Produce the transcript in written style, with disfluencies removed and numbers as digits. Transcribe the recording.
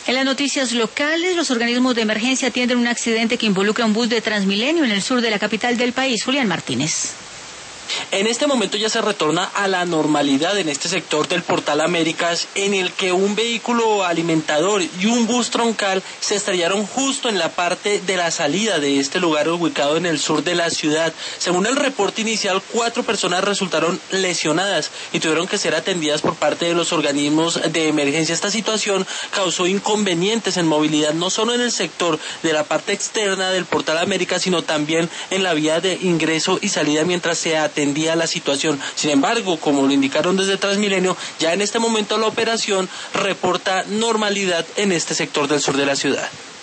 En las noticias locales, los organismos de emergencia atienden un accidente que involucra un bus de Transmilenio en el sur de la capital del país. Julián Martínez. En este momento ya se retorna a la normalidad en este sector del Portal Américas, en el que un vehículo alimentador y un bus troncal se estrellaron justo en la parte de la salida de este lugar ubicado en el sur de la ciudad. Según el reporte inicial, 4 personas resultaron lesionadas y tuvieron que ser atendidas por parte de los organismos de emergencia. Esta situación causó inconvenientes en movilidad, no solo en el sector de la parte externa del Portal Américas, sino también en la vía de ingreso y salida mientras se atendía la situación. Sin embargo, como lo indicaron desde Transmilenio, ya en este momento la operación reporta normalidad en este sector del sur de la ciudad.